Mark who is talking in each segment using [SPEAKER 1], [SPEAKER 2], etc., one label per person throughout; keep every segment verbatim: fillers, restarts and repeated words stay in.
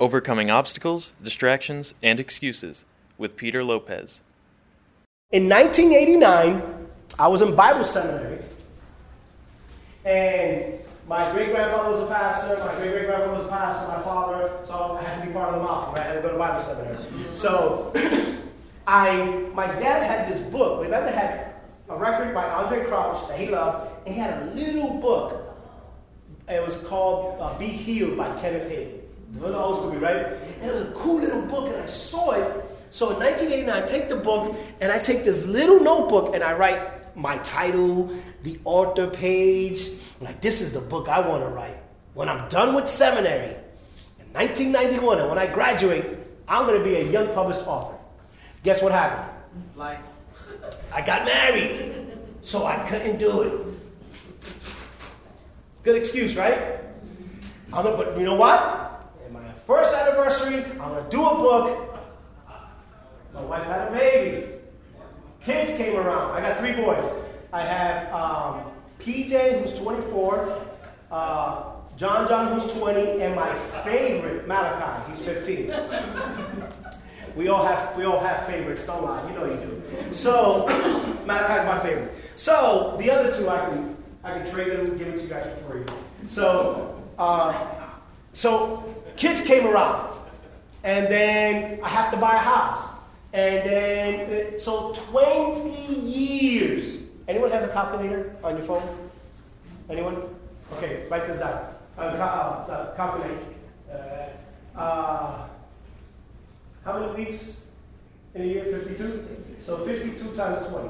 [SPEAKER 1] Overcoming Obstacles, Distractions, and Excuses with Peter Lopez.
[SPEAKER 2] In nineteen eighty-nine, I was in Bible seminary, and my great-grandfather was a pastor, my great-great-grandfather was a pastor, my father, so I had to be part of the mafia, right? I had to go to Bible seminary. So, I, my dad had this book. My dad had a record by Andre Crouch that he loved, and he had a little book. It was called uh, Be Healed by Kenneth Hagin. It was old school, right? And it was a cool little book, and I saw it. So in nineteen eighty-nine, I take the book, and I take this little notebook, and I write my title, the author page. I'm like, this is the book I want to write. When I'm done with seminary in nineteen ninety-one, and when I graduate, I'm going to be a young published author. Guess what happened?
[SPEAKER 3] Life.
[SPEAKER 2] I got married, so I couldn't do it. Good excuse, right? I'm gonna, but you know what? In my first anniversary, I'm going to do a book. My wife had a baby. Kids came around. I got three boys. I have um, P J, who's twenty-four, uh, John John, who's twenty, and my favorite, Malachi, he's fifteen. We all have we all have favorites, don't lie. You know you do. So Malachi's my favorite. So the other two, I can I can trade them and give it to you guys for free. So uh, so kids came around, and then I have to buy a house. And then, so twenty years. Anyone has a calculator on your phone? Anyone? Okay, write this down. Uh, cal- uh, calculate. Uh, uh, how many weeks in a year? fifty-two? So fifty-two times twenty.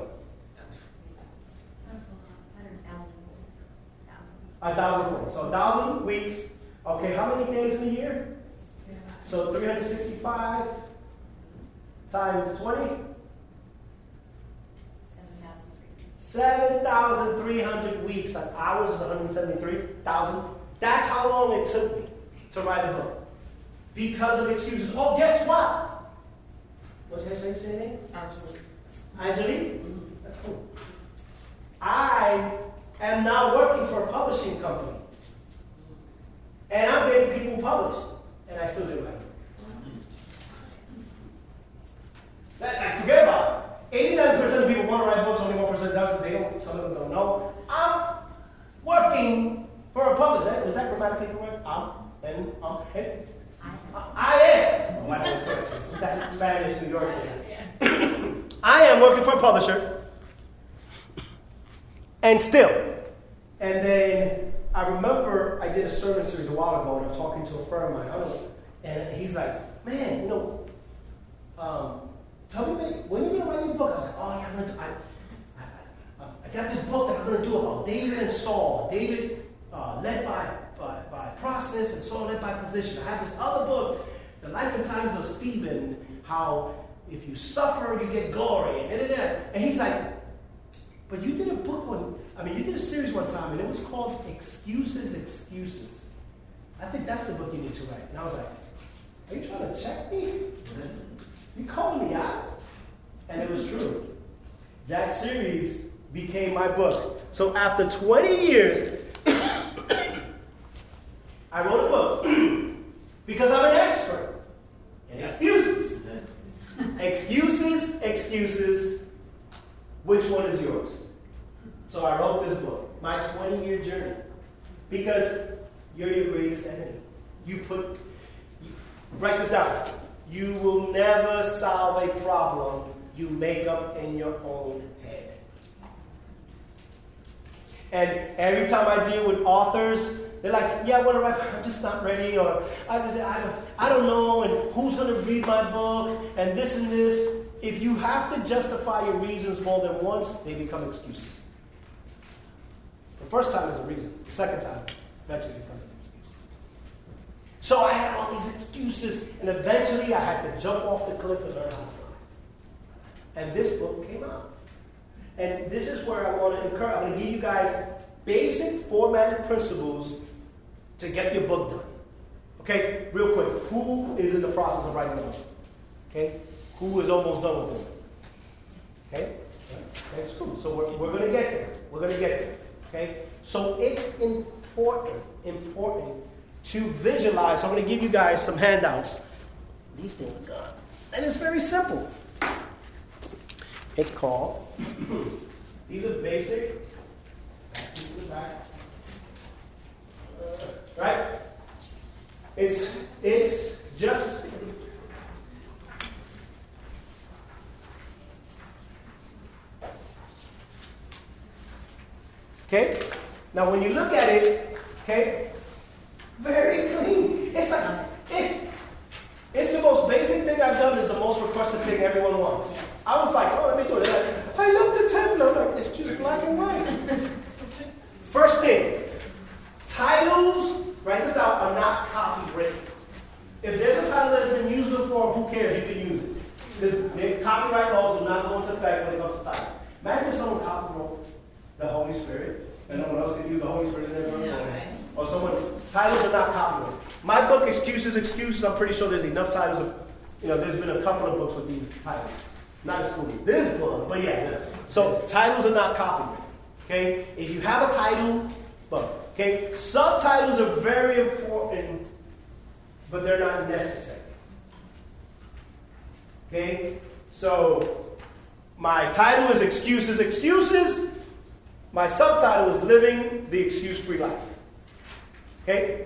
[SPEAKER 2] A thousand forty. So a thousand weeks. Okay, how many days in a year? So three hundred sixty-five. Times twenty? seven thousand three hundred weeks. Like hours is one hundred seventy-three thousand. That's how long it took me to write a book. Because of excuses. Oh, guess what? What's your name? Say your name?
[SPEAKER 3] Angelique.
[SPEAKER 2] Angelique? That's cool. I am now working for a publishing company. And I'm getting people published. And I still didn't write it. Like, forget about it. eighty-nine percent of people want to write books, only one percent does. They don't, some of them don't know. I'm working for a publisher. Was that grammatically correct? I'm, and, um, and, I, I am. Oh, that was correct. Is that Spanish, New York? I am working for a publisher. And still. And then I remember I did a sermon series a while ago, and I'm talking to a friend of mine. I don't know, and he's like, man, you know, um, tell me, when are you going to write your book? I was like, oh, yeah, I'm gonna do, I, I, I, I got this book that I'm going to do about David and Saul. David uh, led by, by, by process and Saul led by position. I have this other book, The Life and Times of Stephen, how if you suffer, you get glory. And, and, and he's like, but you did a book one, I mean, you did a series one time, and it was called Excuses, Excuses. I think that's the book you need to write. And I was like, are you trying to check me? You called me out. And it was true. That series became my book. So after twenty years, I wrote a book because I'm an expert in excuses. Excuses, excuses. Which one is yours? So I wrote this book, my twenty-year journey. Because you're your greatest enemy. You put, you, write this down. You will never solve a problem you make up in your own head. And every time I deal with authors, they're like, yeah, I want to write, I'm just not ready, or I, just, I, don't, I don't know, and who's going to read my book, and this and this. If you have to justify your reasons more than once, they become excuses. The first time is a reason. The second time, eventually becomes an excuse. So I had all these excuses, and eventually I had to jump off the cliff and learn how to fly. And this book came out. And this is where I want to encourage, I'm going to give you guys basic formatting principles to get your book done. Okay, real quick, who is in the process of writing a book? Okay, who is almost done with this? Okay, that's cool. So we're, we're going to get there. We're going to get there. Okay, so it's important, important to visualize. So I'm going to give you guys some handouts. These things are gone. And it's very simple. It's called, these are basic. Pass these to the back. Uh, right? It's, it's just, okay? Now when you look at it, okay, very clean. It's like, it, it's the most basic thing I've done. Is the most requested thing everyone wants. I was like, oh, let me do it. Like, I love the template. I'm like, it's just black and white. First thing, titles, write this down, are not copyrighted. If there's a title that's been used before, who cares? You can use it. Because the copyright laws do not go into effect when it comes to title. Imagine if someone copyrighted the Holy Spirit, and no one else can use the Holy Spirit in their yeah, right. Or someone, titles are not copyrighted. My book, Excuses, Excuses, I'm pretty sure there's enough titles. Of, you know, there's been a couple of books with these titles. Not as cool as this book, but yeah. So titles are not copyrighted. Okay? If you have a title, book. Okay? Subtitles are very important, but they're not necessary. Okay? So my title is Excuses, Excuses. My subtitle is Living the Excuse-Free Life. Okay?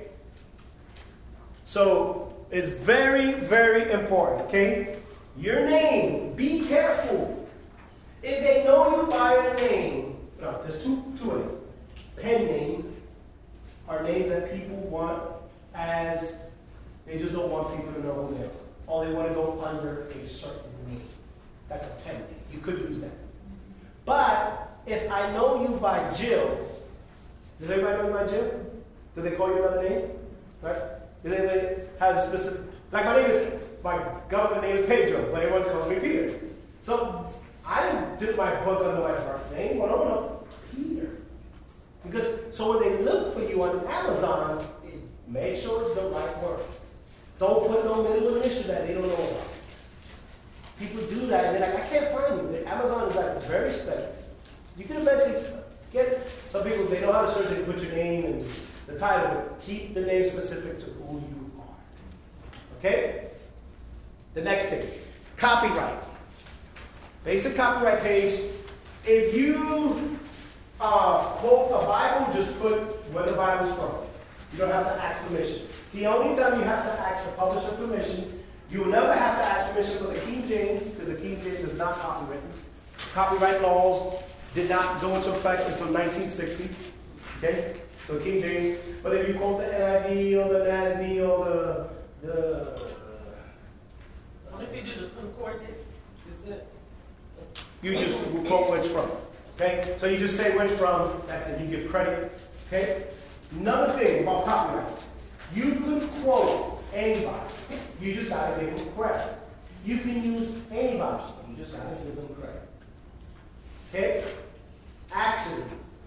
[SPEAKER 2] So it's very, very important. Okay? Your name, be careful. If they know you by your name, no, there's two, two ways. Pen name are names that people want as, they just don't want people to know who they are. Or they want to go under a certain name. That's a pen name. You could use that. But if I know you by Jill, does everybody know you by Jill? Do they call you another name? Right? Does anybody has a specific, like my name is, my government name is Pedro, but everyone calls me Peter. So I did my book under my birth name. Well, no, no, Peter. Because so when they look for you on Amazon, it, make sure it's the right word. Don't put no middle initial that they don't know about. People do that, and they're like, I can't find you. Amazon is like very special. You can eventually get it. Some people, they know how to search and put your name and the title, but keep the name specific to who you are. Okay? The next thing, copyright. Basic copyright page. If you uh, quote a Bible, just put where the Bible's from. You don't have to ask permission. The only time you have to ask the publisher permission, you will never have to ask permission for the King James, because the King James is not copywritten. Copyright laws did not go into effect until nineteen sixty. Okay? So King James. But if you quote the N I V or the N A S B or the the
[SPEAKER 3] what if you do the concordance? Is it?
[SPEAKER 2] You just quote where it's from. Okay? So you just say where it's from. That's it. You give credit. Okay? Another thing about copyright. You could quote anybody. You just gotta give them credit. You can use anybody. You just gotta give them credit. Okay? Actually,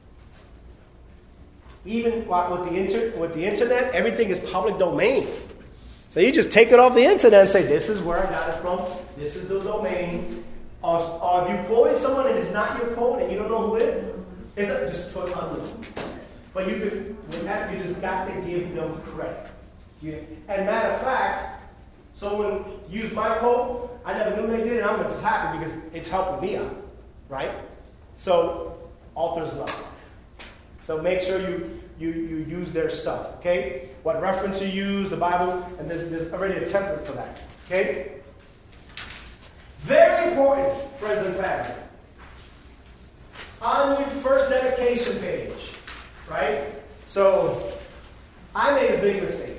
[SPEAKER 2] even with the, inter- with the internet, everything is public domain. So you just take it off the internet and say, this is where I got it from. This is the domain. Or, or if you quoted someone and it's not your quote and you don't know who it is, it's like, just put under. But you could, with that, you just got to give them credit. You, and matter of fact, someone used my quote, I never knew they did it, and I'm just happy because it's helping me out. Right? So, authors love it. So make sure you, you, you use their stuff, okay? What reference you use, the Bible, and there's, there's already a template for that, okay? Very important, friends and family. On your first dedication page, right? So, I made a big mistake.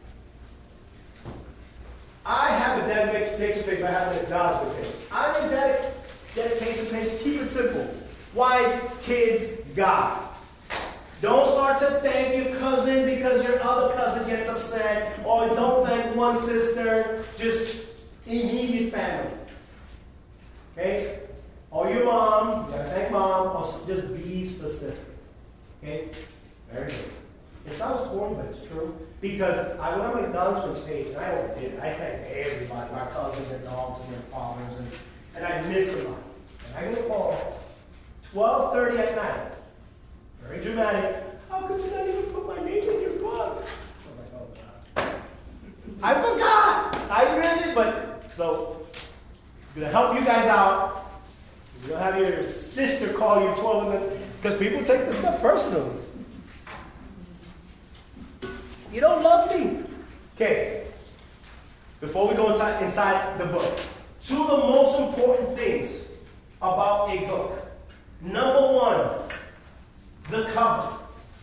[SPEAKER 2] I have a dedication page, I have an acknowledgement page. On your dedication dedication page, keep it simple. Wife, kids, God. Don't start to thank your cousin because your other cousin gets upset, or don't thank one sister, just immediate family. Okay? Or your mom, you gotta thank mom, or just be specific. Okay? Very good. It sounds corny, but it's true. Because I went on my acknowledgments page, and I overdid it. I thanked everybody, my cousins, their dogs, and their fathers, and, and I miss a lot. And I get a call, twelve thirty at night. Very dramatic. How could you not even put my name in your book? I was like, oh I forgot. I read it, but so I'm gonna help you guys out. You'll have your sister call you twelve of them because people take this stuff personally. You don't love me. Okay. Before we go inside, inside the book, two of the most important things about a book. Number one, the cover.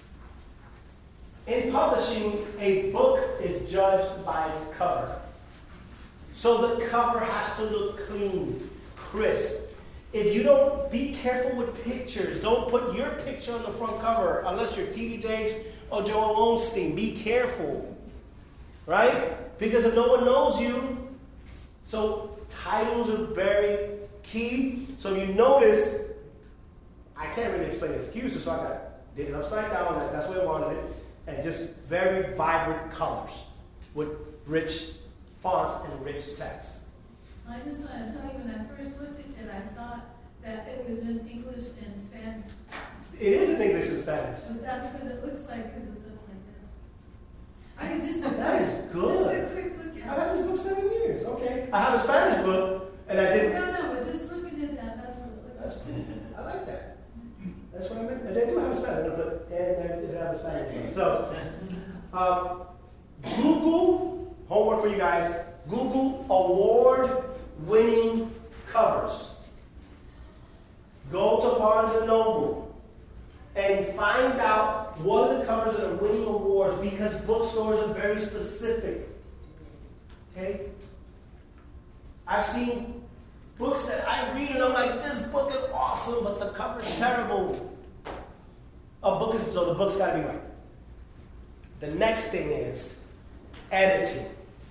[SPEAKER 2] In publishing, a book is judged by its cover. So the cover has to look clean, crisp. If you don't, be careful with pictures. Don't put your picture on the front cover unless you're T D Jakes or Joel Osteen. Be careful. Right? Because if no one knows you, so titles are very key. So you notice, I can't really explain excuses, so I got did it upside down. That's the way I wanted it. And just very vibrant colors with rich fonts and rich text.
[SPEAKER 4] I just want to tell you, when I first looked at it, I thought that it was in English and Spanish.
[SPEAKER 2] It is in English and Spanish.
[SPEAKER 4] But that's what it looks like because it's upside down. I can just
[SPEAKER 2] That is good.
[SPEAKER 4] Just a quick look
[SPEAKER 2] I've
[SPEAKER 4] at
[SPEAKER 2] had this book seven years. Okay. I have a Spanish book, and I
[SPEAKER 4] it.
[SPEAKER 2] didn't.
[SPEAKER 4] No, no, but just looking at that, that's what it looks
[SPEAKER 2] That's
[SPEAKER 4] like.
[SPEAKER 2] cool. I like that. That's what I meant. And they do have a Spanish. I'm gonna put, and they do have a Spanish book. So, um, Google, homework for you guys, Google award-winning covers. Go to Barnes and Noble and find out what are the covers that are winning awards because bookstores are very specific. Okay? I've seen books that I read and I'm like, this book is awesome, but the cover's terrible. A book is, so the book's got to be right. The next thing is editing.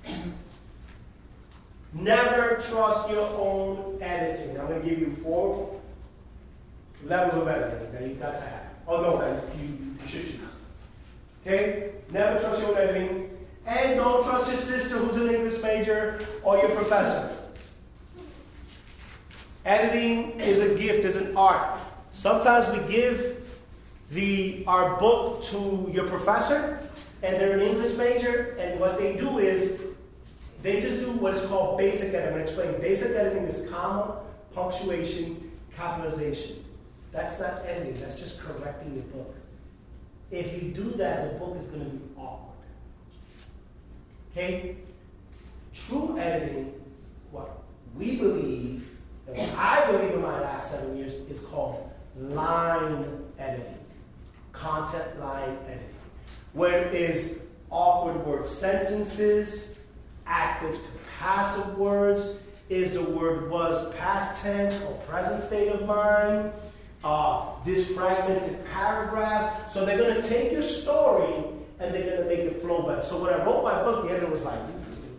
[SPEAKER 2] Never trust your own editing. I'm going to give you four levels of editing that you've got to have. Oh, no, that you, you should choose. Okay? Never trust your own editing. And don't trust your sister who's an English major or your professor. Editing is a gift, is an art. Sometimes we give the our book to your professor, and they're an English major, and what they do is they just do what is called basic editing. I'm going to explain. Basic editing is comma, punctuation, capitalization. That's not editing. That's just correcting your book. If you do that, the book is going to be awkward. Okay? True editing, what we believe, and what I believe in my last seven years, is called line editing. Content line editing. Where it is awkward word sentences, active to passive words, is the word was past tense or present state of mind, uh, disfragmented paragraphs. So they're going to take your story and they're going to make it flow better. So when I wrote my book, the editor was like,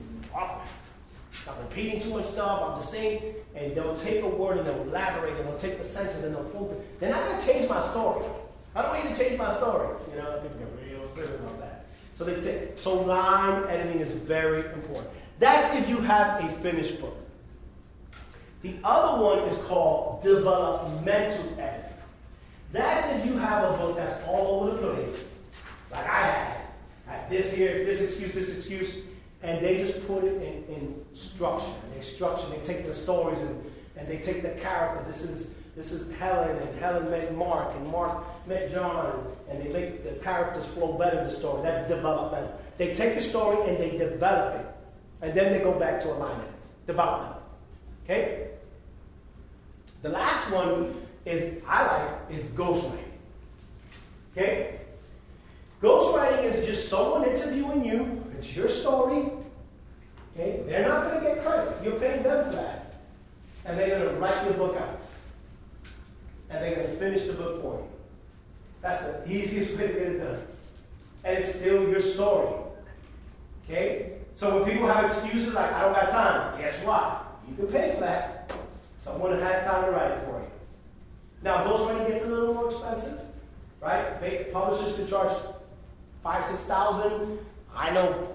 [SPEAKER 2] I'm repeating too much stuff, I'm just saying, and they'll take a word and they'll elaborate and they'll take the sentence and they'll focus. They're not going to change my story. I don't want you to change my story. You know, people get real serious about that. So they take, so line editing is very important. That's if you have a finished book. The other one is called developmental editing. That's if you have a book that's all over the place, like I had. I had this here, this excuse, this excuse, and they just put it in, in structure. And they structure, they take the stories and, and they take the character. This is this is Helen, and Helen met Mark, and Mark met John, and they make the characters flow better in the story. That's developmental. They take a story and they develop it. And then they go back to alignment. Development. Okay? The last one is, I like, is ghostwriting. Okay? Ghostwriting is just someone interviewing you. It's your story. Okay? They're not going to get credit. You're paying them for that. And they're going to write your book out. And they're going to finish the book for you. That's the easiest way to get it done. And it's still your story. Okay? So when people have excuses like, I don't got time, guess what? You can pay for that. Someone that has time to write it for you. Now, ghostwriting gets a little more expensive, right? They, publishers can charge five, six thousand. I know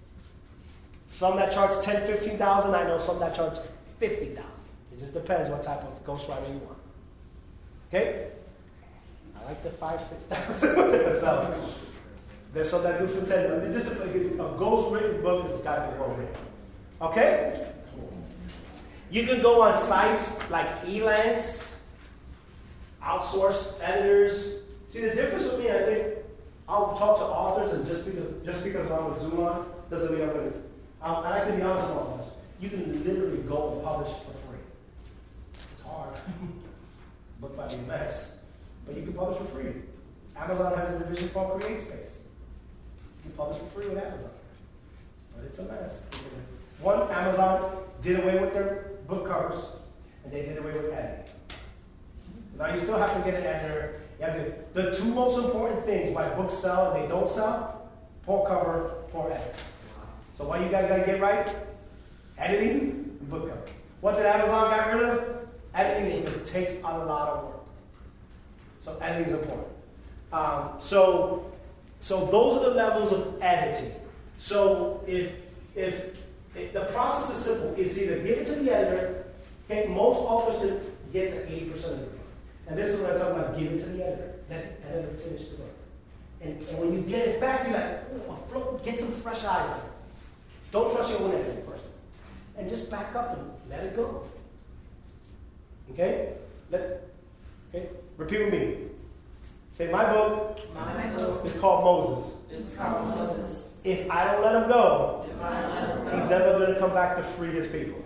[SPEAKER 2] some that charge ten, fifteen thousand. I know some that charge fifty thousand. It just depends what type of ghostwriting you want. Okay? I like the five, six thousand. So There's some that do for ten dollars. Just a, a ghost-written book that's got to be well-written. Okay? You can go on sites like Elance, outsource editors. See, the difference with me, I think, I'll talk to authors, and just because just because I'm with Zoom on doesn't mean I'm going to. Um, I like to be honest with authors. You can literally go and publish for free. It's hard. Book might be a mess, but you can publish for free. Amazon has a division called CreateSpace. You publish for free with Amazon, but it's a mess. One, Amazon did away with their book covers, and they did away with editing. So now you still have to get an editor. You have to, the two most important things why books sell and they don't sell: poor cover, poor edit. So what you guys got to get right? Editing and book cover. What did Amazon get rid of? Editing, because it takes a lot of work. So editing is important. Um, so, so those are the levels of editing. So if if, if the process is simple, it's either give it to the editor. Okay, most authors get to eighty percent of the book. And this is what I'm talking about, give it to the editor. Let the editor finish the book. And, and when you get it back, you're like, oh, get some fresh eyes on it. Don't trust your own editing person. And just back up and let it go. Okay? Let, okay? Repeat with me. Say, my book,
[SPEAKER 3] My book
[SPEAKER 2] is called Moses.
[SPEAKER 3] is called Moses.
[SPEAKER 2] If I don't let him go,
[SPEAKER 3] If I let him go,
[SPEAKER 2] he's never going to come back to free his people.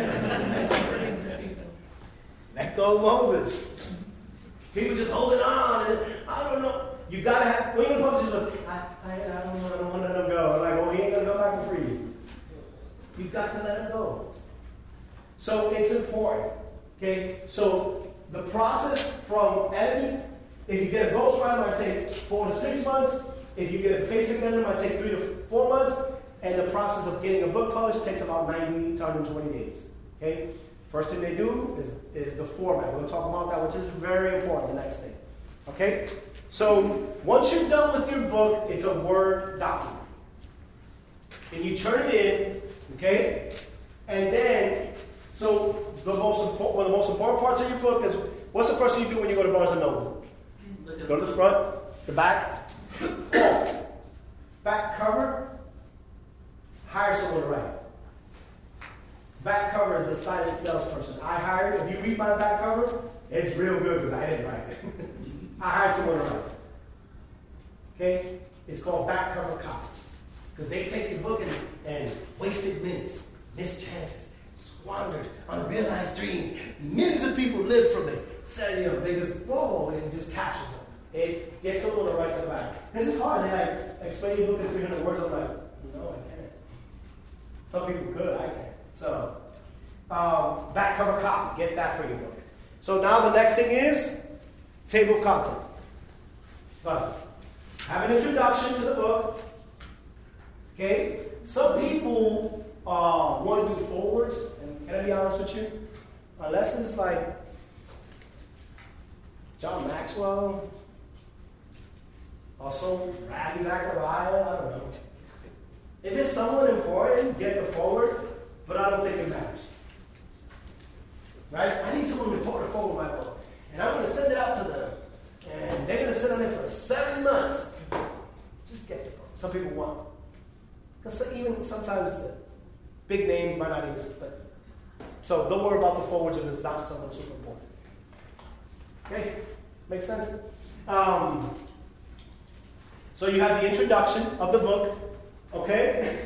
[SPEAKER 2] Let go of Moses. People just holding on, and I don't know. You gotta have, when you're publishing a book, I, I, I don't want to want to let him go. I'm like, oh, he ain't gonna come back to free you. You've got to let him go. So it's important. Okay? So the process from editing, if you get a ghostwriter, it might take four to six months. If you get a basic editor, it might take three to four months. And the process of getting a book published takes about ninety to one hundred twenty days. Okay? First thing they do is, is the format. We're going to talk about that, which is very important, the next thing. Okay? So once you're done with your book, it's a Word document. And you turn it in, okay? And then, so the most important, one of the most important parts of your book is, what's the first thing you do when you go to Barnes and Noble? Go to the front, the back. Back cover, hire someone to write it. Back cover is a silent salesperson. I hired, if you read my back cover, it's real good because I didn't write it. I hired someone to write it. Okay? It's called back cover copy. Because they take your book and, and wasted minutes, missed chances, squandered, unrealized dreams. Millions of people live from it. So, you know, they just, whoa, and it just captures them. It's get someone to write the back. This is hard. They like, explain your book in three hundred words. I'm like, no, I can't. Some people could, I can't. So, um, back cover copy, get that for your book. So now the next thing is table of content. Contents. Have an introduction to the book. Okay? Some people uh, want to do forwards, and can I be honest with you? Unless it's like John Maxwell, or some Ravi Zachariah, I don't know. If it's someone important, get the forward. But I don't think it matters. Right? I need someone to report a forward my book. And I'm going to send it out to them. And they're going to sit on it for seven months. Just get the book. Some people want. Because even sometimes uh, big names might not even. But, so don't worry about the forwards if it's not someone super important. Okay? Make sense? Um, so you have the introduction of the book. Okay?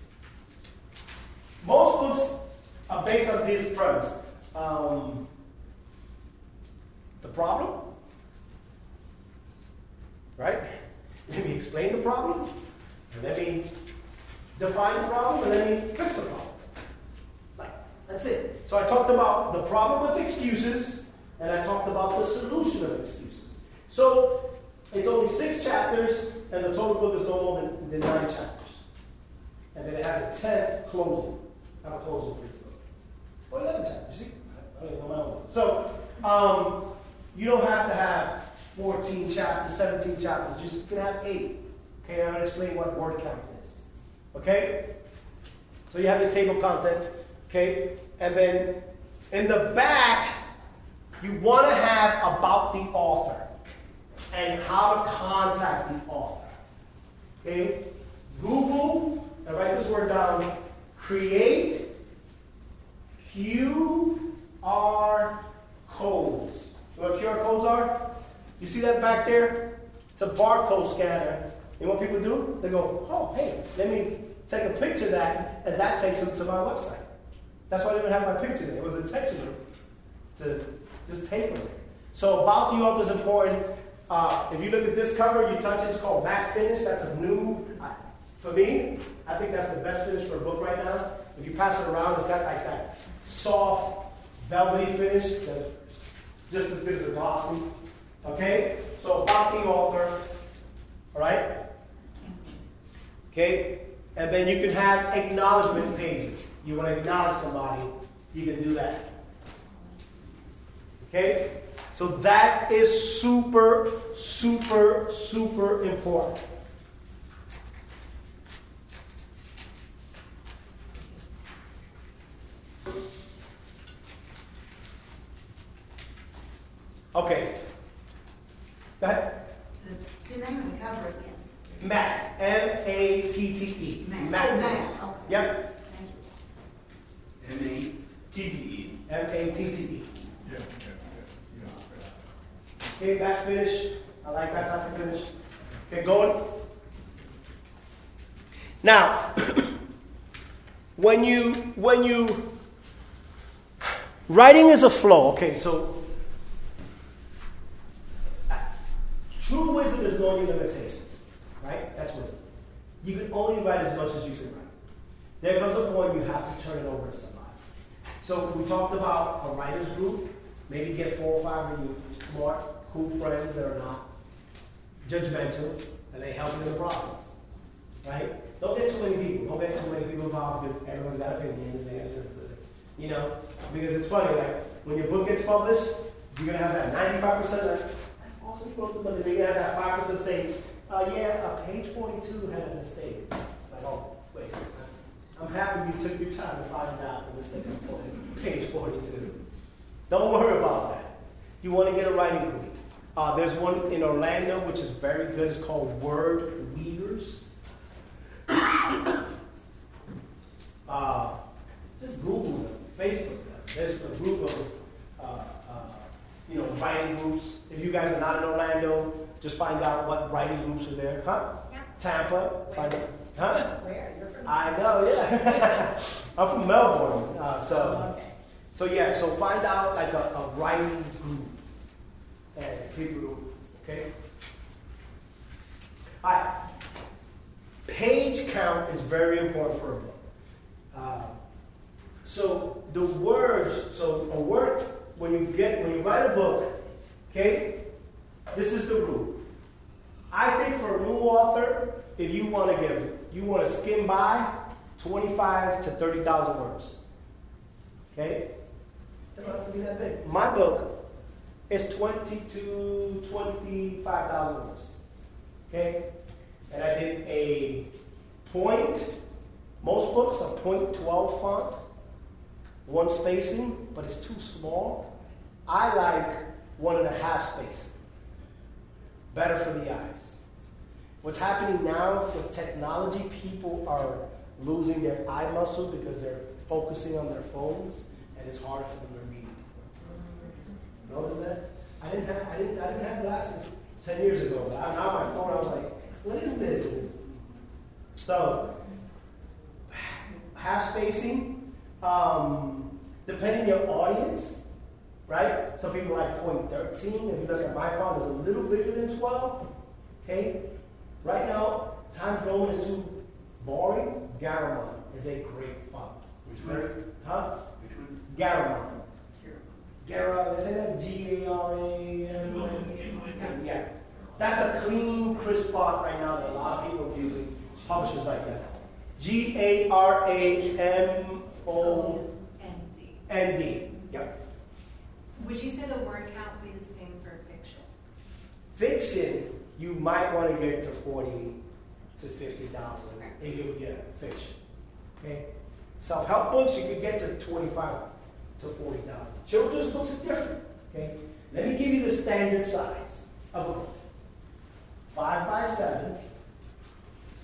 [SPEAKER 2] Most books are based on this premise. Um, the problem, right? Let me explain the problem, and let me define the problem, and let me fix the problem. Like, that's it. So I talked about the problem with excuses, and I talked about the solution of excuses. So it's only six chapters, and the total book is no more than, than nine chapters. And then it has a tenth closing. I have a closing for this book. Or eleven chapters, you see? I don't even know my own. So, um, you don't have to have fourteen chapters, seventeen chapters. You just can have eight. Okay, I'm going to explain what word count is. Okay? So you have your table of content. Okay? And then in the back, you want to have about the author and how to contact the author. Okay? Google, and write this word down, create Q R codes. You know what Q R codes are? You see that back there? It's a barcode scanner. You know what people do? They go, oh, hey, let me take a picture of that, and that takes them to my website. That's why I didn't have my picture there. It was intentional to just take it there. So about the author is important. Uh, if you look at this cover, you touch it, it's called Matte Finish. That's a new, uh, for me, I think that's the best finish for a book right now. If you pass it around, it's got like that soft, velvety finish that's just as good as a glossy. Okay? So about the author, all right? Okay? And then you can have acknowledgement pages. You want to acknowledge somebody, you can do that. Okay? So that is super, super, super important. Okay. Go ahead.
[SPEAKER 5] The, the name of the cover again.
[SPEAKER 2] Matte. M A T T E.
[SPEAKER 5] Matte.
[SPEAKER 2] Matte.
[SPEAKER 5] Oh, Matte. Okay.
[SPEAKER 2] Yep.
[SPEAKER 5] Thank you.
[SPEAKER 6] M A T T E.
[SPEAKER 2] M A T T E.
[SPEAKER 6] Yeah, yeah, yeah.
[SPEAKER 2] Okay, that finish. I like that type of finish. Okay, going. Now, when you when you writing is a flow. Okay, so true wisdom is knowing your limitations. Right? That's wisdom. You can only write as much as you can write. There comes a point you have to turn it over to somebody. So we talked about a writer's group. Maybe get four or five of you smart, cool friends that are not judgmental, and they help you in the process. Right? Don't get too many people. Don't get too many people involved because everyone's got opinions. And you know, because it's funny, like when your book gets published, you're gonna have that ninety-five percent like, that's awesome, but then you're gonna have that five percent say, uh, yeah, uh, page forty-two had a mistake. Like, oh, wait. I'm happy you took your time to find out the mistake on page forty-two. Don't worry about that. You want to get a writing group. Uh, there's one in Orlando which is very good. It's called Word Weavers. uh, just Google them, Facebook them. There's a group of uh, uh, you know writing groups. If you guys are not in Orlando, just find out what writing groups are there. Huh?
[SPEAKER 4] Yeah.
[SPEAKER 2] Tampa. Find out. Huh?
[SPEAKER 4] Where? You're from
[SPEAKER 2] I know, yeah. I'm from Melbourne, uh, so
[SPEAKER 4] Oh, okay.
[SPEAKER 2] so yeah. So find out like a, a writing group and people, okay. All right. Page count is very important for a book. Uh, so the words, so a word when you get when you write a book, okay. This is the rule. I think for a new author, if you want to get you want to skim by twenty-five to thirty thousand words. Okay? It doesn't have to be that big. My book is twenty to twenty-five thousand words. Okay? And I did a point, most books are point twelve font, one spacing, but it's too small. I like one and a half spacing. Better for the eyes. What's happening now with technology, people are losing their eye muscle because they're focusing on their phones, and it's harder for them to read. Notice that? I didn't have I didn't I didn't have glasses ten years ago, but I, now my phone I was like, what is this? So half spacing, um, depending on your audience, right? Some people like point thirteen. If you look at my font, it's a little bigger than twelve. Okay. Right now, Times Roman is too boring. Garamond is a great font. It's very, huh?
[SPEAKER 6] Which one?
[SPEAKER 2] Garamond. Gara, they say that? G A R A M. Yeah. That's a clean, crisp font right now that a lot of people are using. Publishers like that. G A R A M O
[SPEAKER 7] N D.
[SPEAKER 2] N D. Yep.
[SPEAKER 7] Would you say the word count would be the same for fiction?
[SPEAKER 2] Fiction, you might want to get to forty to fifty thousand if you get fiction. Okay? Self-help books, you could get to twenty-five to forty thousand. Children's books are different. Okay? Let me give you the standard size of a book. Five by seven,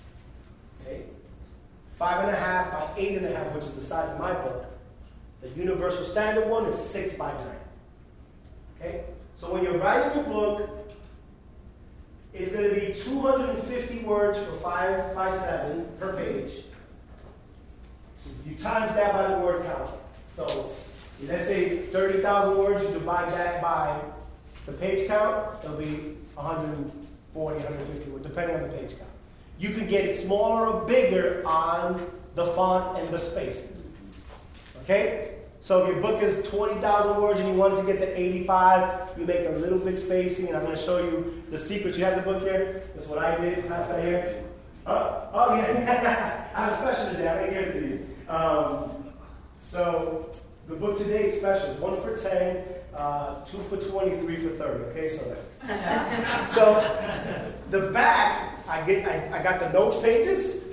[SPEAKER 2] five and a half by eight and a half, which is the size of my book. The Universal Standard one is six by nine. Okay? So when you're writing your book, it's going to be two hundred fifty words for five by seven per page. So you times that by the word count. So let's say thirty thousand words, you divide that by the page count, it'll be one hundred forty, one hundred fifty words, depending on the page count. You can get it smaller or bigger on the font and the spacing. Okay? So if your book is twenty thousand words and you wanted to get to eighty-five, you make a little bit spacing, and I'm going to show you the secrets. You have the book here? That's what I did. Pass that here. Oh, oh yeah. I have a special today. I'm going to give it to you. Um, so the book today is special. It's one for ten, uh, two for twenty, three for thirty. Okay, so that. So the back, I get. I, I got the notes pages.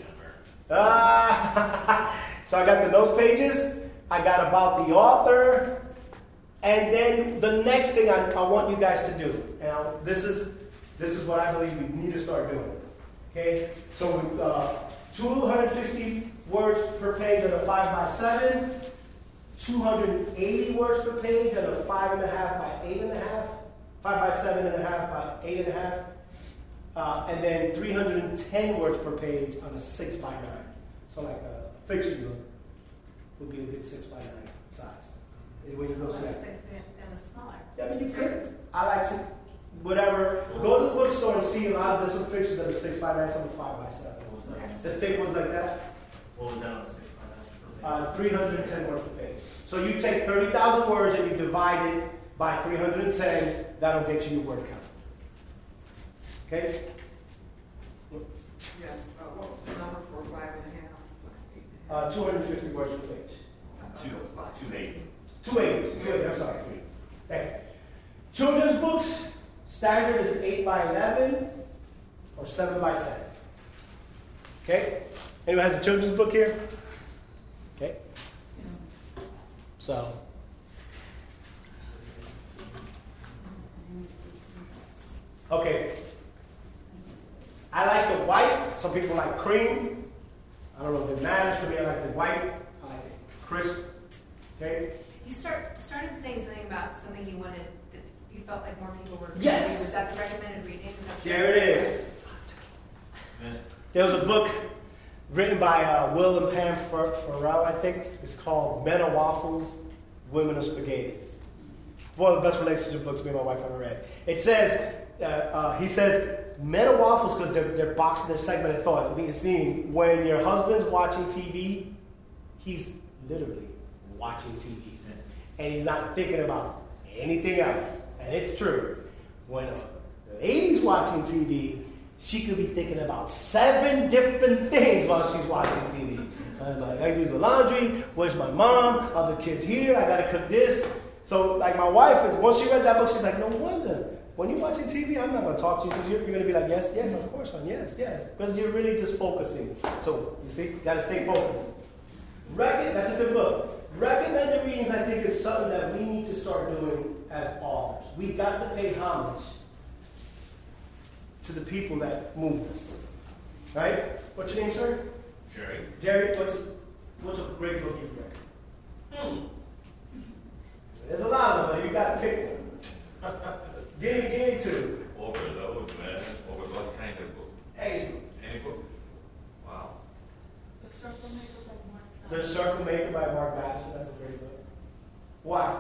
[SPEAKER 2] Uh, so I got the notes pages. I got about the author, and then the next thing I, I want you guys to do, and I, this is this is what I believe we need to start doing. Okay, so uh, two hundred fifty words per page on a five by seven, two hundred eighty words per page on a five and a half by eight and a half, five by seven and a half by eight and a half, uh, and then three hundred ten words per page on a six by nine. So like a fiction book would be a good six by nine size. When you go
[SPEAKER 7] Well,
[SPEAKER 2] to
[SPEAKER 7] it's
[SPEAKER 2] that.
[SPEAKER 7] like that- that was smaller.
[SPEAKER 2] Yeah, I mean, you could. I like some, whatever. Go to the bookstore and see a lot of different fictions that are six by nine, some are five by seven.
[SPEAKER 6] What was that?
[SPEAKER 2] The thick ones like that,
[SPEAKER 6] What was that on the six by nine?
[SPEAKER 2] uh, three hundred ten words per page. So you take thirty thousand words and you divide it by three hundred ten, that'll get you your word count. Okay?
[SPEAKER 8] Yes, uh, what was the number for five and a half?
[SPEAKER 2] Uh, two hundred fifty words per page.
[SPEAKER 6] Two, two eighty.
[SPEAKER 2] two eighty, two eighty, I'm sorry. Okay. Children's books, standard is eight by eleven or seven by ten. Okay? Anyone has a children's book here? Okay. So. Okay. I like the white. Some people like cream. I don't know if it matters for me. I like the white. I like it crisp. Okay?
[SPEAKER 7] You start started saying something about something you wanted that you felt like more people were reading.
[SPEAKER 2] Yes.
[SPEAKER 7] Was that the recommended reading? Is that what
[SPEAKER 2] There it
[SPEAKER 7] you
[SPEAKER 2] is.
[SPEAKER 6] Yeah.
[SPEAKER 2] There was a book written by uh, Will and Pam Fer- Farrell, I think. It's called Men of Waffles, Women of Spaghettis. One of the best relationship books me and my wife ever read. It says, uh, uh, he says, Men of Waffles, because they're, they're boxing their segment of thought. It's meaning when your husband's watching T V, he's literally watching T V. And he's not thinking about anything else. And it's true. When a lady's watching T V, she could be thinking about seven different things while she's watching T V. I'm like, I use the laundry. Where's my mom? Are the kids here? I gotta cook this. So, like, my wife is. Once she read that book, she's like, no wonder. When you're watching T V, I'm not gonna talk to you because you're, you're gonna be like, yes, yes, of course, son, yes, yes, because you're really just focusing. So, you see, you gotta stay focused. Recon- that's a good book. Recommended readings, I think, is something that we need to start doing as authors. We've got to pay homage to the people that moved us. Right? What's your name, sir?
[SPEAKER 6] Jerry.
[SPEAKER 2] Jerry, what's, what's a great book you've read? Hmm. There's a lot of them, but you got to pick one. give me, give me two.
[SPEAKER 6] Overload, man. Over what kind of book?
[SPEAKER 2] Hey,
[SPEAKER 6] Any book? Wow.
[SPEAKER 4] The Circle Makers of Mark.
[SPEAKER 2] The Circle Maker by Mark Batterson. That's a great book. Why?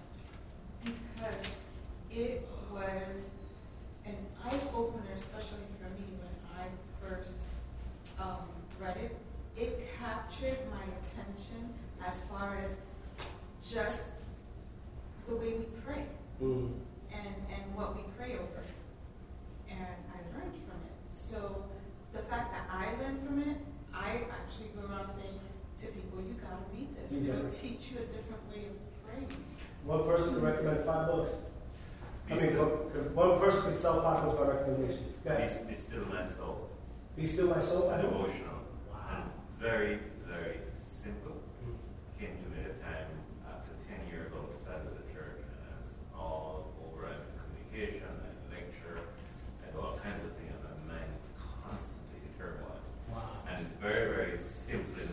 [SPEAKER 8] Because it was an eye-opener, especially for me when I first um, read it. It captured my attention as far as just the way we pray
[SPEAKER 2] Mm.
[SPEAKER 8] and, and what we pray over. And I learned from it. So the fact that I learned from it, I actually go around saying to people, you got to read this.
[SPEAKER 2] You
[SPEAKER 8] It'll
[SPEAKER 2] gotta.
[SPEAKER 8] teach you a different way of praying.
[SPEAKER 2] One person can recommend five books. I
[SPEAKER 6] Be
[SPEAKER 2] mean,
[SPEAKER 6] still,
[SPEAKER 2] one, one person can sell five books by recommendation. Go
[SPEAKER 6] be,
[SPEAKER 2] ahead.
[SPEAKER 6] be still my soul.
[SPEAKER 2] Be Still My Soul.
[SPEAKER 6] It's
[SPEAKER 2] I
[SPEAKER 6] a
[SPEAKER 2] don't-
[SPEAKER 6] devotional.
[SPEAKER 2] Wow.
[SPEAKER 6] It's very, very simple. Came to me at a time after ten years outside of the church, and it's all over and communication and lecture and all kinds of things, and my mind is constantly in turmoil.
[SPEAKER 2] Wow.
[SPEAKER 6] And it's very, very simply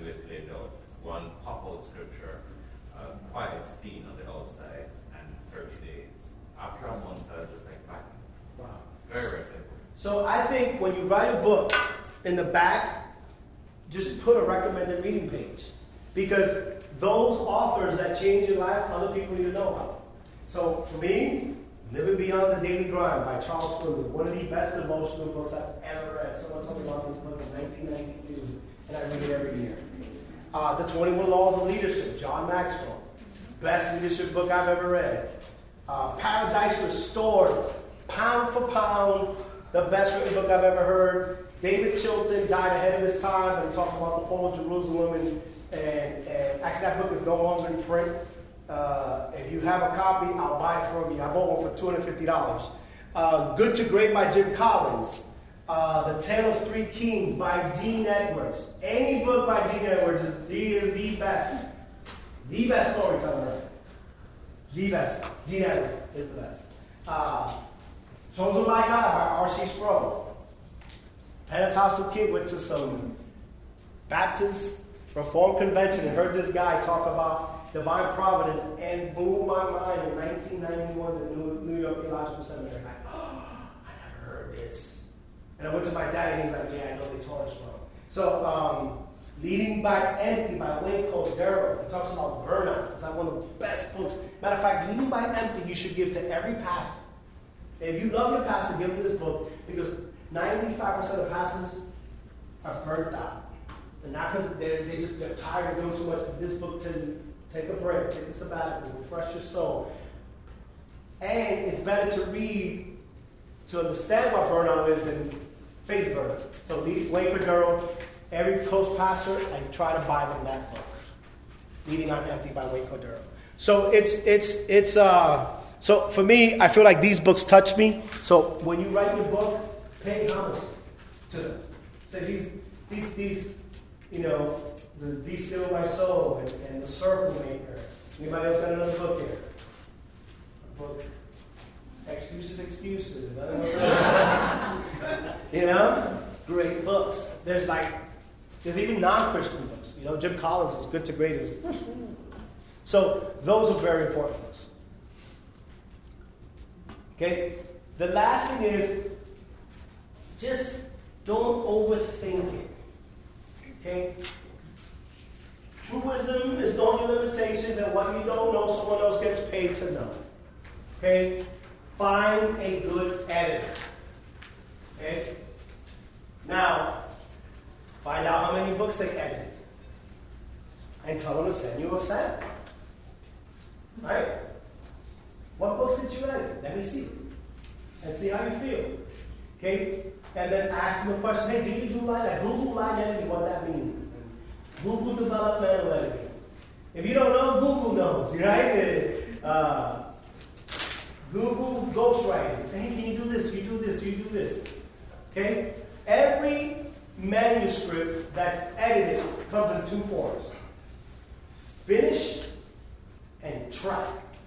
[SPEAKER 6] scripture, a quiet scene on the outside, and thirty days. After a month, I was just like, back.
[SPEAKER 2] Wow.
[SPEAKER 6] Very, very simple.
[SPEAKER 2] So I think when you write a book, in the back, just put a recommended reading page. Because those authors that change your life, other people need to know about. So for me, Living Beyond the Daily Grind by Charles Swindoll, one of the best devotional books I've ever read. Someone told me about this book in nineteen ninety-two, and I read it every year. Uh, the twenty-one Laws of Leadership, John Maxwell. Best leadership book I've ever read. Uh, Paradise Restored, pound for pound, the best written book I've ever heard. David Chilton died ahead of his time, but he talked about the fall of Jerusalem, and, and, and actually that book is no longer in print. Uh, if you have a copy, I'll buy it from you. I bought one for two hundred fifty dollars. Uh, Good to Great by Jim Collins. Uh, the Tale of Three Kings by Gene Edwards. Any book by Gene Edwards is the, is the best. The best storyteller. The best. Gene Edwards is the best. Uh, Chosen by God by R C Sproul. Pentecostal kid went to some Baptist Reformed convention and heard this guy talk about divine providence and blew my mind in nineteen ninety-one at New, New York Theological Seminary. Like, oh, I never heard this. And I went to my dad and he's like, yeah, I know they taught us wrong. So, um, Leading by Empty by Wayne Cordero. He talks about burnout. It's like one of the best books. Matter of fact, Leading by Empty you should give to every pastor. If you love your pastor, give him this book because ninety-five percent of pastors are burnt out. And not because they're, they just, they're tired of doing too much. This book tells you, take a break, take a sabbatical, refresh your soul. And it's better to read to understand what burnout is than face burnout. So Wayne Cordero, every close pastor, I try to buy them that book. Leading on Empty by Wayne Cordero. So it's, it's, it's, uh, so for me, I feel like these books touch me. So when you write your book, pay homage to them. Say these, these, these, you know, the Be Still My Soul and, and The Circle Maker. Anybody else got another book here? A book. Excuses, excuses. You know? Great books. There's like, there's even non-Christian books. You know, Jim Collins is Good to Great. Is So those are very important books. Okay? The last thing is, just don't overthink it. Okay? Truism is knowing your limitations, and what you don't know, someone else gets paid to know. Okay? Find a good editor. Okay? Now, find out how many books they edited. And tell them to send you a sample. Right? What books did you edit? Let me see. And see how you feel. Okay? And then ask them a question. Hey, do you do line editing? Google line editing, what that means. Google developmental editing. If you don't know, Google knows, right? Uh, Google ghostwriting. Say, hey, can you do this? Do you do this? Do you do this? Okay? Every manuscript that's edited comes in two forms. Finish and track.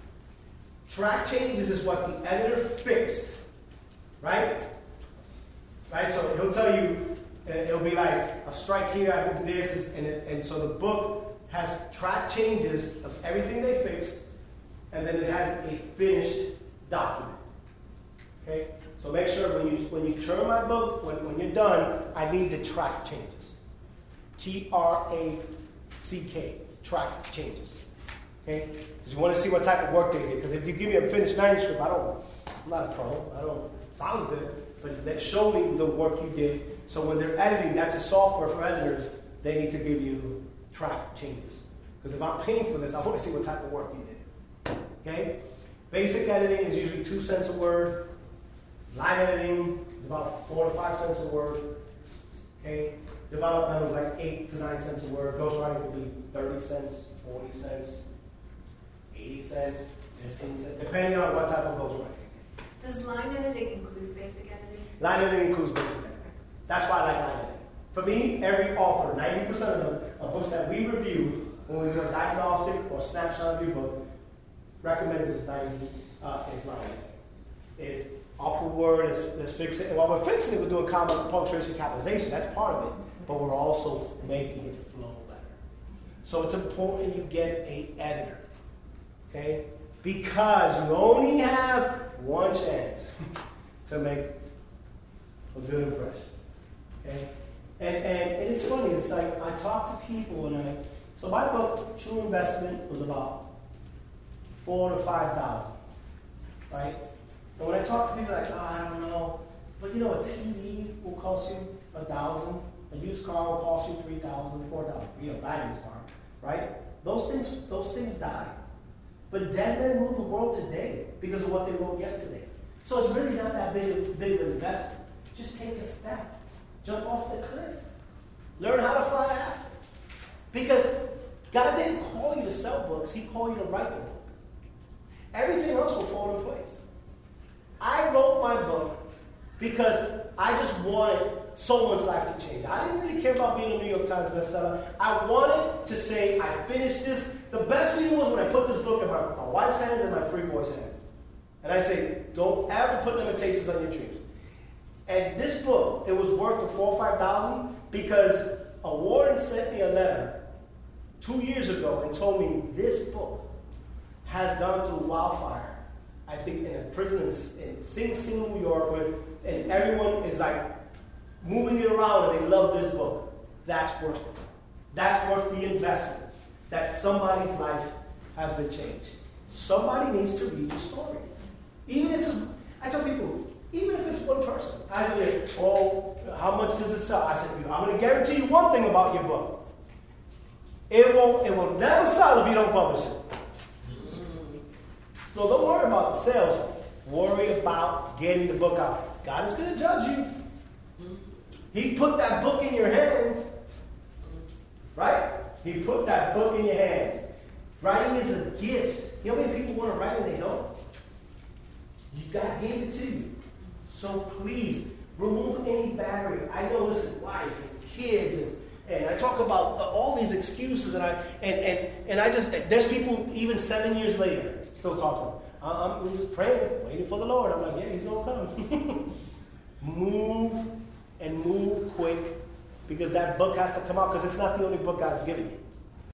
[SPEAKER 2] Track changes is what the editor fixed. Right? Right? So he'll tell you, it'll be like a strike here, I moved this, and, it, and so the book has track changes of everything they fixed, and then it has a finished document. Okay? So make sure when you when you turn my book, when, when you're done, I need the track changes. T R A C K, track changes. Okay? Because you want to see what type of work they did. Because if you give me a finished manuscript, I don't, I'm not a pro. I don't, sounds good, but let show me the work you did. So when they're editing, that's a software for editors, they need to give you track changes. Because if I'm paying for this, I want to see what type of work you did. Okay? Basic editing is usually two cents a word. Line editing is about four to five cents a word. Okay? Developmental is like eight to nine cents a word. Ghostwriting could be thirty cents, forty cents, eighty cents, fifteen cents, depending on what type of ghostwriting.
[SPEAKER 7] Does line editing include basic editing?
[SPEAKER 2] Line editing includes basic editing. That's why I like line editing. For me, every author, ninety percent of them, of books that we review, when we do a diagnostic or snapshot of your book, recommended is ninety uh, is line editing. Is upper word, let's, let's fix it. And while we're fixing it, we're doing comma, punctuation, capitalization. That's part of it. But we're also making it flow better. So it's important you get an editor. Okay? Because you only have one chance to make a good impression. Okay? And, and, and it's funny, it's like I talk to people and I, so my book, True Investment, was about four to five thousand, right? And when I talk to people like, oh, I don't know, but you know, a T V will cost you a thousand, a used car will cost you three thousand, four thousand, you know, buy a used car, right? Those things, those things die. But dead men rule the world today because of what they wrote yesterday. So it's really not that big of, big of an investment. Just take a step. Jump off the cliff. Learn how to fly after. Because God didn't call you to sell books. He called you to write the book. Everything else will fall in place. I wrote my book because I just wanted someone's life to change. I didn't really care about being a New York Times bestseller. I wanted to say, I finished this. The best feeling was when I put this book in my, my wife's hands and my three boys' hands. And I say, don't ever put limitations on your dreams. And this book, it was worth the four or five thousand because a Warren sent me a letter two years ago and told me this book has gone through wildfire. I think in a prison in, in Sing Sing, New York, where, and everyone is like moving it around and they love this book. That's worth it. That's worth the investment. That somebody's life has been changed. Somebody needs to read the story. Even if it's, I tell people, even if it's one person. I say, oh, how much does it sell? I said, I'm going to guarantee you one thing about your book. It won't, it will never sell if you don't publish it. So don't worry about the sales. Worry about getting the book out. God is going to judge you. He put that book in your hands. Right? He put that book in your hands. Writing is a gift. You know how many people want to write and they don't? You God gave it to you. So please, remove any barrier. I know, listen, wife and kids, and, and I talk about uh, all these excuses, and I and, and, and I just, there's people even seven years later still talking. I'm, I'm just praying, waiting for the Lord. I'm like, yeah, he's going to come. Move and move quick, because that book has to come out, because it's not the only book God's given you.